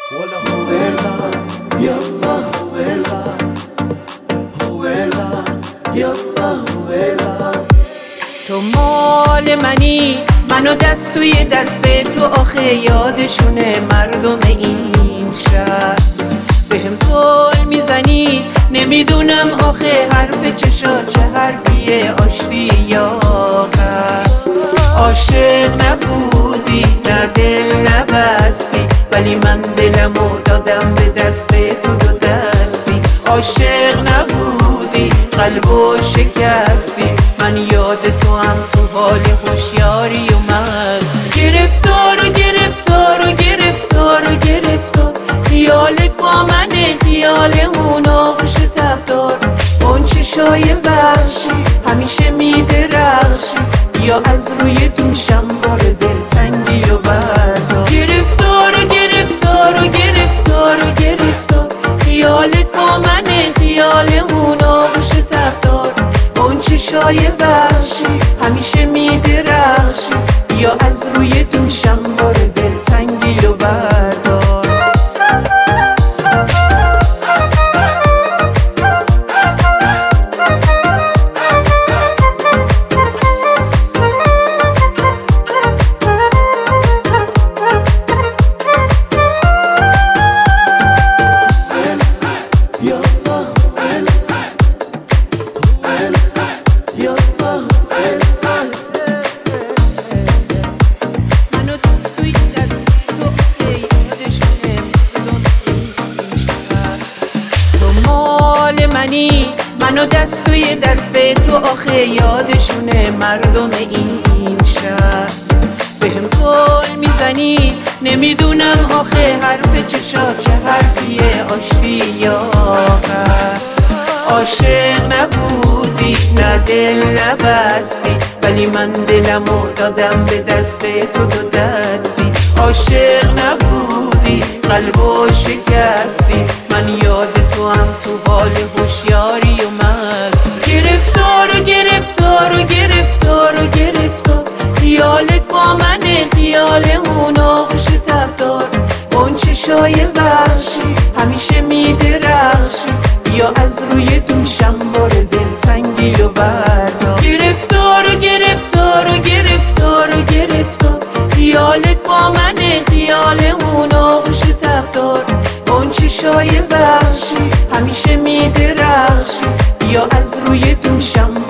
ولا هويلا يلا هويلا هويلا يلا هويلا. تو مال منی، منو دست توی دست تو، آخه یادشونه مردم این شهر. بهم زل میزنی نمیدونم آخه حرف چشا چه حرفیه، آشتی یا قهر. عاشق نبودی نه دل نبستی، ولی من دلمو دادم به دست تو دو دستی. عاشق نبودی قلبو شکستی، من یاد تو هم تو حال هوشیاری و مست. گرفتار و گرفتار و گرفتار و گرفتار، خیالت با منه خیال اون آغوش تبدار. اون چشای وحشی همیشه میدرخشی، یا از روی دوشم بار دلتنگی و بردار. گرفتار و گرفتار و گرفتار و گرفتار، خیالت با منه خیال اون آغوش تبدار. اون چشای وحشی همیشه میدرخشی، یا از روی دوشم بار دلتنگی و بردار. منو دست توی دست تو، آخه یادشونه مردم این شهر. بهم زل میزنی نمیدونم آخه حرف چشا چه حرفیه، آشتی یا قهر. عاشق نبودی نه دل نبستی، ولی من دلمو دادم به دست تو دو دستی. عاشق نبودی قلبو شکستی، من یاد تو هم تو حال هوشیاری و مست. گرفتار و گرفتار و گرفتار و گرفتار، خیالت با منه خیال اون آغوش تبدار. اون چشای وحشی همیشه میدرخشی، یا از روی دوشم بار دلتنگی و بردار. گرفتار و گرفتار و گرفتار و گرفتار، خیالت با منه خیال اون آغوش تبدار. اون چشای وحشی همیشه میدرخشی، یا از روی دوشم